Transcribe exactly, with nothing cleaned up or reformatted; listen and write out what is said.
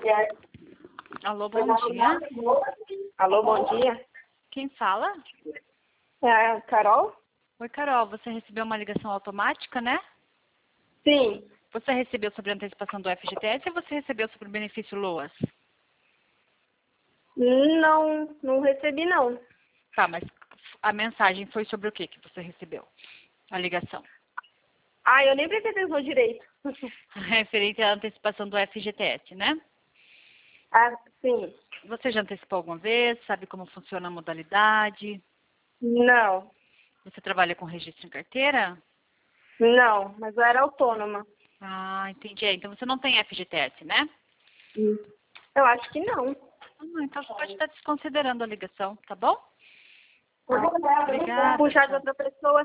Alô, bom dia. Alô, bom dia. Quem fala? É a Carol? Oi, Carol. Você recebeu uma ligação automática, né? Sim. Você recebeu sobre a antecipação do F G T S ou você recebeu sobre o benefício LOAS? Não, não recebi não. Tá, mas a mensagem foi sobre o que que você recebeu? A ligação. Ah, eu nem prestei atenção direito. Referente à antecipação do F G T S, né? Ah, sim. Você já antecipou alguma vez? Sabe como funciona a modalidade? Não, Você trabalha com registro em carteira? não, mas eu era autônoma. Ah, entendi. É, então você não tem F G T S, né? Eu acho que não. Ah, então você pode estar desconsiderando a ligação, tá bom? Vou Obrigada. puxar de Tchau. outra pessoa.